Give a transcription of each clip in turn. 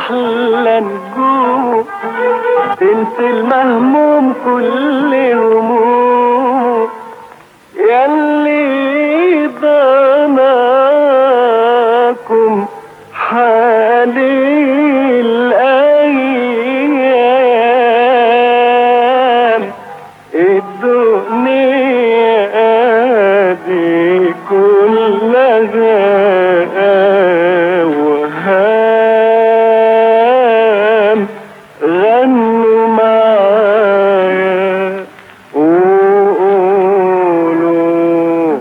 احلى نجوم تنسي المهموم كل هموم ياللي ضناكم حالي الايام الدنيا دي كلها وهام غنوا معايا وقولوا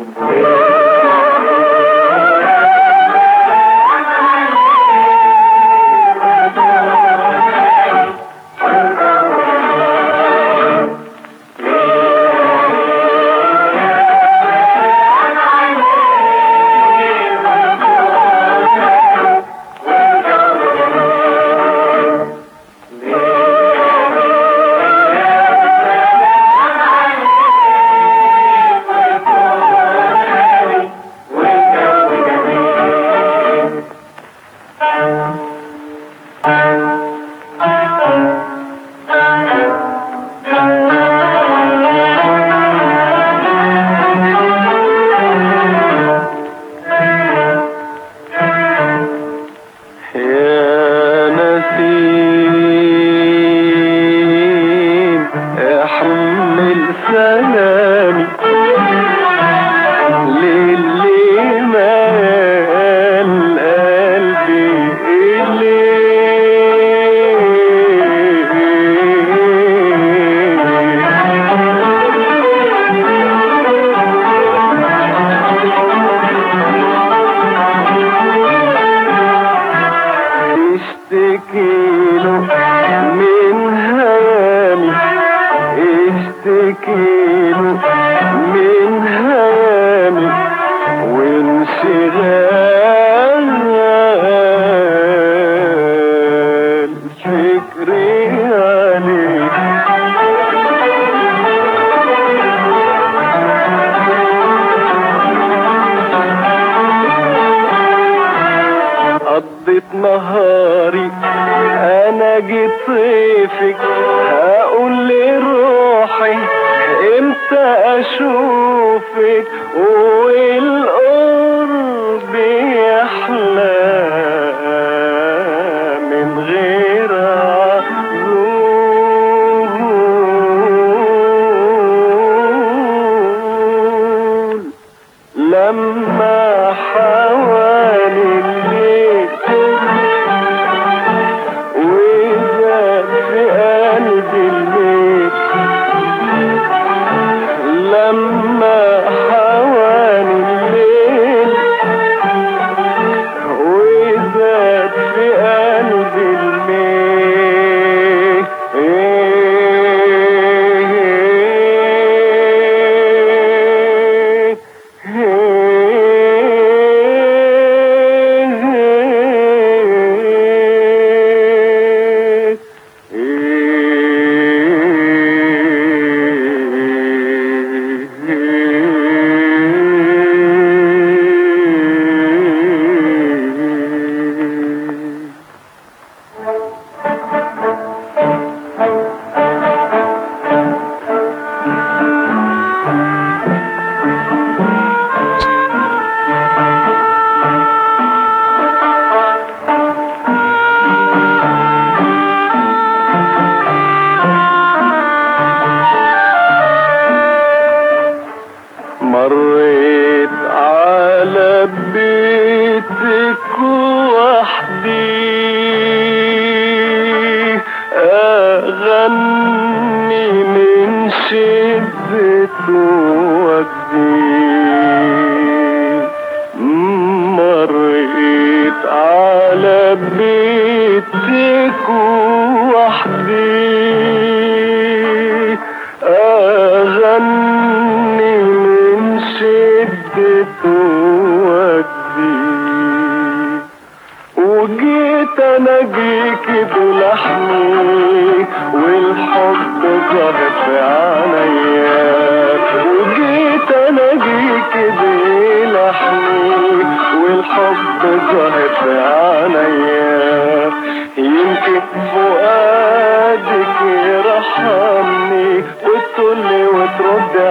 سلامي للي مال قلبي اشتكيله من هيامي اشتكيله من هيامي وانشغال فكري عليك قضيت نهاري انا جيت صيفك هقول لروحي امتى اشوفك والقرب يحلى من غير عذول لما حوالي الليل وزاد في قلبي الليل لما حوالي الليل وزاد في قلبي الليل مريت على بيتك وحدي أغني من شدة وجدي مريت على بيتك وحدي أغني من شدة وجدي وجيت اناجيك بلحمي والحب ظهر في عينيا وجيت اناجيك بلحمي والحب ظهر في عينيا فؤادك يرحمني وتقولي وترد